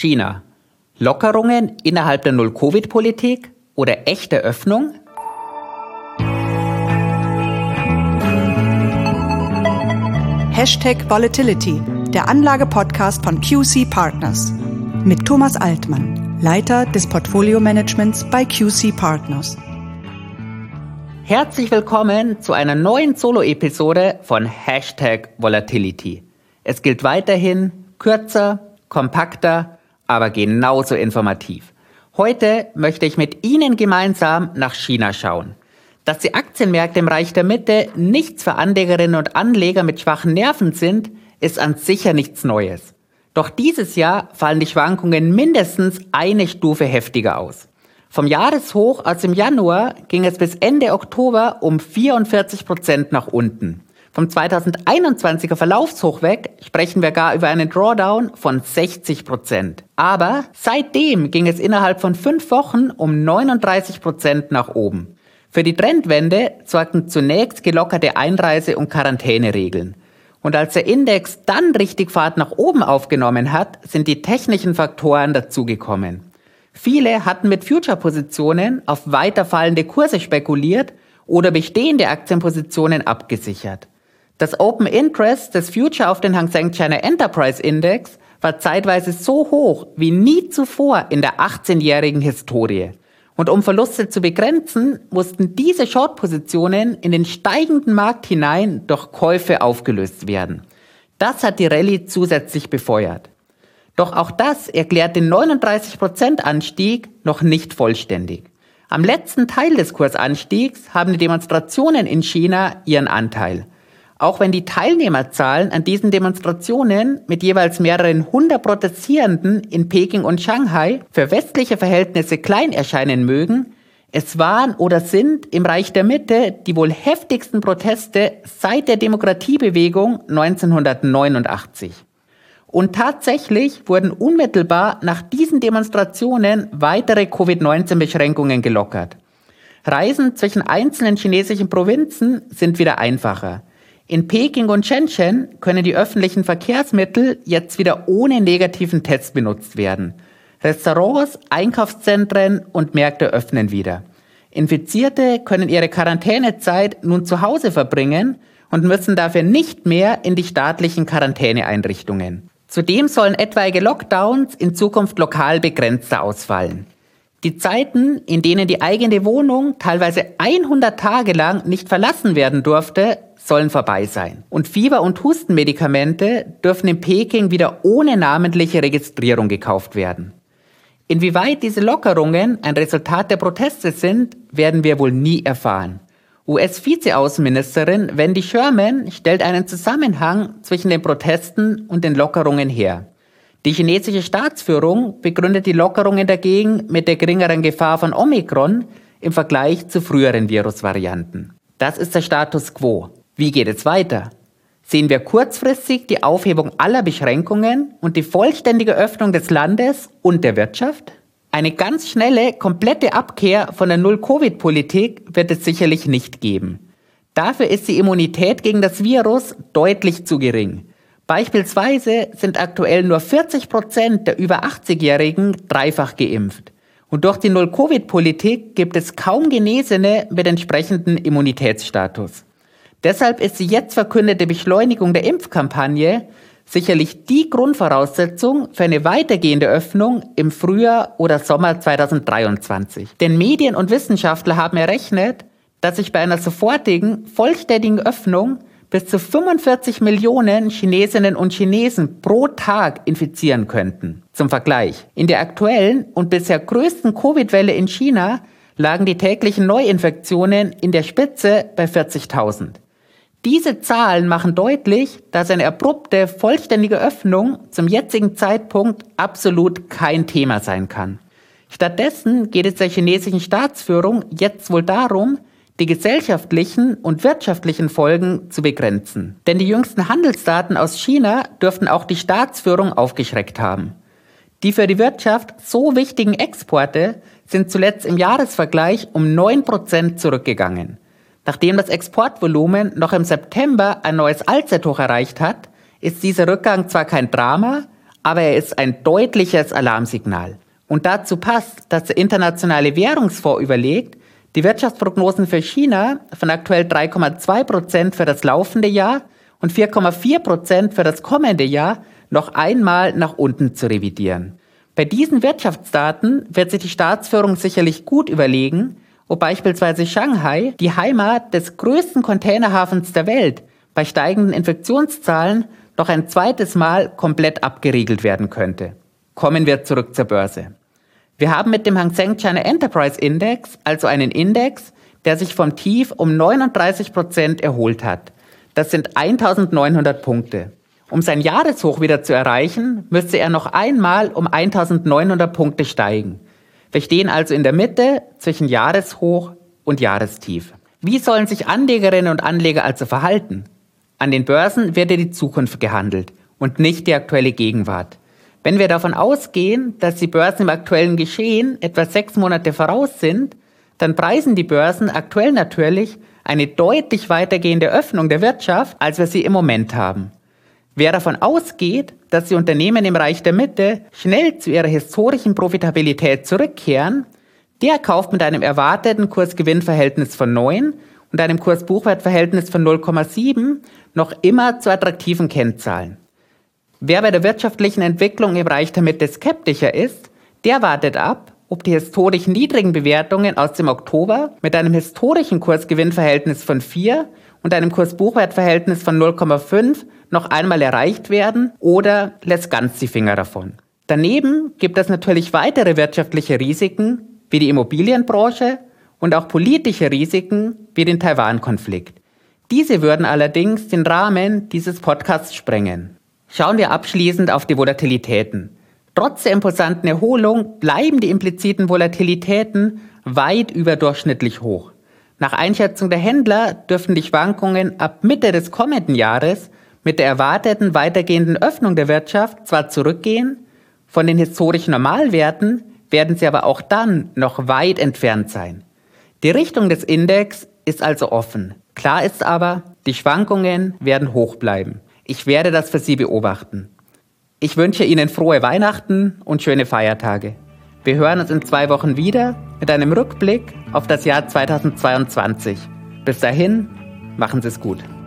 China. Lockerungen innerhalb der Null-Covid-Politik oder echte Öffnung? #Volatility, der Anlage-Podcast von QC Partners. Mit Thomas Altmann, Leiter des Portfolio-Managements bei QC Partners. Herzlich willkommen zu einer neuen Solo-Episode von #Volatility. Es gilt weiterhin kürzer, kompakter, aber genauso informativ. Heute möchte ich mit Ihnen gemeinsam nach China schauen. Dass die Aktienmärkte im Reich der Mitte nichts für Anlegerinnen und Anleger mit schwachen Nerven sind, ist an sich ja nichts Neues. Doch dieses Jahr fallen die Schwankungen mindestens eine Stufe heftiger aus. Vom Jahreshoch aus dem Januar ging es bis Ende Oktober um 44% nach unten. Vom 2021er Verlaufshoch weg sprechen wir gar über einen Drawdown von 60%. Aber seitdem ging es innerhalb von 5 Wochen um 39% nach oben. Für die Trendwende sorgten zunächst gelockerte Einreise- und Quarantäneregeln. Und als der Index dann richtig Fahrt nach oben aufgenommen hat, sind die technischen Faktoren dazugekommen. Viele hatten mit Future-Positionen auf weiter fallende Kurse spekuliert oder bestehende Aktienpositionen abgesichert. Das Open Interest des Future auf den Hang Seng China Enterprise Index war zeitweise so hoch wie nie zuvor in der 18-jährigen Historie. Und um Verluste zu begrenzen, mussten diese Short-Positionen in den steigenden Markt hinein durch Käufe aufgelöst werden. Das hat die Rallye zusätzlich befeuert. Doch auch das erklärt den 39% Anstieg noch nicht vollständig. Am letzten Teil des Kursanstiegs haben die Demonstrationen in China ihren Anteil. Auch wenn die Teilnehmerzahlen an diesen Demonstrationen mit jeweils mehreren 100 Protestierenden in Peking und Shanghai für westliche Verhältnisse klein erscheinen mögen, es waren oder sind im Reich der Mitte die wohl heftigsten Proteste seit der Demokratiebewegung 1989. Und tatsächlich wurden unmittelbar nach diesen Demonstrationen weitere Covid-19-Beschränkungen gelockert. Reisen zwischen einzelnen chinesischen Provinzen sind wieder einfacher. In Peking und Shenzhen können die öffentlichen Verkehrsmittel jetzt wieder ohne negativen Test benutzt werden. Restaurants, Einkaufszentren und Märkte öffnen wieder. Infizierte können ihre Quarantänezeit nun zu Hause verbringen und müssen dafür nicht mehr in die staatlichen Quarantäneeinrichtungen. Zudem sollen etwaige Lockdowns in Zukunft lokal begrenzter ausfallen. Die Zeiten, in denen die eigene Wohnung teilweise 100 Tage lang nicht verlassen werden durfte, sollen vorbei sein. Und Fieber- und Hustenmedikamente dürfen in Peking wieder ohne namentliche Registrierung gekauft werden. Inwieweit diese Lockerungen ein Resultat der Proteste sind, werden wir wohl nie erfahren. US-Vizeaußenministerin Wendy Sherman stellt einen Zusammenhang zwischen den Protesten und den Lockerungen her. Die chinesische Staatsführung begründet die Lockerungen dagegen mit der geringeren Gefahr von Omikron im Vergleich zu früheren Virusvarianten. Das ist der Status quo. Wie geht es weiter? Sehen wir kurzfristig die Aufhebung aller Beschränkungen und die vollständige Öffnung des Landes und der Wirtschaft? Eine ganz schnelle, komplette Abkehr von der Null-Covid-Politik wird es sicherlich nicht geben. Dafür ist die Immunität gegen das Virus deutlich zu gering. Beispielsweise sind aktuell nur 40% der über 80-Jährigen dreifach geimpft. Und durch die Null-Covid-Politik gibt es kaum Genesene mit entsprechendem Immunitätsstatus. Deshalb ist die jetzt verkündete Beschleunigung der Impfkampagne sicherlich die Grundvoraussetzung für eine weitergehende Öffnung im Frühjahr oder Sommer 2023. Denn Medien und Wissenschaftler haben errechnet, dass sich bei einer sofortigen, vollständigen Öffnung bis zu 45 Millionen Chinesinnen und Chinesen pro Tag infizieren könnten. Zum Vergleich: In der aktuellen und bisher größten Covid-Welle in China lagen die täglichen Neuinfektionen in der Spitze bei 40.000. Diese Zahlen machen deutlich, dass eine abrupte, vollständige Öffnung zum jetzigen Zeitpunkt absolut kein Thema sein kann. Stattdessen geht es der chinesischen Staatsführung jetzt wohl darum, die gesellschaftlichen und wirtschaftlichen Folgen zu begrenzen. Denn die jüngsten Handelsdaten aus China dürften auch die Staatsführung aufgeschreckt haben. Die für die Wirtschaft so wichtigen Exporte sind zuletzt im Jahresvergleich um 9% zurückgegangen. Nachdem das Exportvolumen noch im September ein neues Allzeithoch erreicht hat, ist dieser Rückgang zwar kein Drama, aber er ist ein deutliches Alarmsignal. Und dazu passt, dass der Internationale Währungsfonds überlegt, die Wirtschaftsprognosen für China von aktuell 3,2% für das laufende Jahr und 4,4% für das kommende Jahr noch einmal nach unten zu revidieren. Bei diesen Wirtschaftsdaten wird sich die Staatsführung sicherlich gut überlegen, ob beispielsweise Shanghai, die Heimat des größten Containerhafens der Welt, bei steigenden Infektionszahlen noch ein zweites Mal komplett abgeriegelt werden könnte. Kommen wir zurück zur Börse. Wir haben mit dem Hang Seng China Enterprise Index also einen Index, der sich vom Tief um 39% erholt hat. Das sind 1900 Punkte. Um sein Jahreshoch wieder zu erreichen, müsste er noch einmal um 1900 Punkte steigen. Wir stehen also in der Mitte zwischen Jahreshoch und Jahrestief. Wie sollen sich Anlegerinnen und Anleger also verhalten? An den Börsen wird ja die Zukunft gehandelt und nicht die aktuelle Gegenwart. Wenn wir davon ausgehen, dass die Börsen im aktuellen Geschehen etwa 6 Monate voraus sind, dann preisen die Börsen aktuell natürlich eine deutlich weitergehende Öffnung der Wirtschaft, als wir sie im Moment haben. Wer davon ausgeht, dass die Unternehmen im Reich der Mitte schnell zu ihrer historischen Profitabilität zurückkehren, der kauft mit einem erwarteten Kurs-Gewinn-Verhältnis von 9 und einem Kurs-Buchwert-Verhältnis von 0,7 noch immer zu attraktiven Kennzahlen. Wer bei der wirtschaftlichen Entwicklung im Reich der Mitte skeptischer ist, der wartet ab, ob die historisch niedrigen Bewertungen aus dem Oktober mit einem historischen Kurs-Gewinn-Verhältnis von 4 und einem Kurs-Buchwert-Verhältnis von 0,5 noch einmal erreicht werden oder lässt ganz die Finger davon. Daneben gibt es natürlich weitere wirtschaftliche Risiken wie die Immobilienbranche und auch politische Risiken wie den Taiwan-Konflikt. Diese würden allerdings den Rahmen dieses Podcasts sprengen. Schauen wir abschließend auf die Volatilitäten. Trotz der imposanten Erholung bleiben die impliziten Volatilitäten weit überdurchschnittlich hoch. Nach Einschätzung der Händler dürften die Schwankungen ab Mitte des kommenden Jahres mit der erwarteten weitergehenden Öffnung der Wirtschaft zwar zurückgehen, von den historischen Normalwerten werden sie aber auch dann noch weit entfernt sein. Die Richtung des Index ist also offen. Klar ist aber, die Schwankungen werden hoch bleiben. Ich werde das für Sie beobachten. Ich wünsche Ihnen frohe Weihnachten und schöne Feiertage. Wir hören uns in 2 Wochen wieder mit einem Rückblick auf das Jahr 2022. Bis dahin, machen Sie es gut.